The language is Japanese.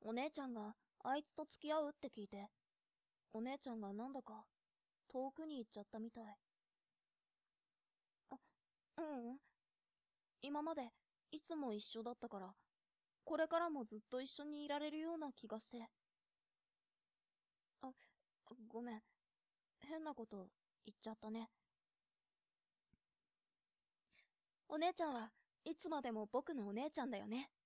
お姉ちゃんがあいつと付き合うって聞いて、お姉ちゃんがなんだか遠くに行っちゃったみたい。うん。今までいつも一緒だったから、これからもずっと一緒にいられるような気がして。あ、ごめん。変なこと言っちゃったね。お姉ちゃんはいつまでも僕のお姉ちゃんだよね。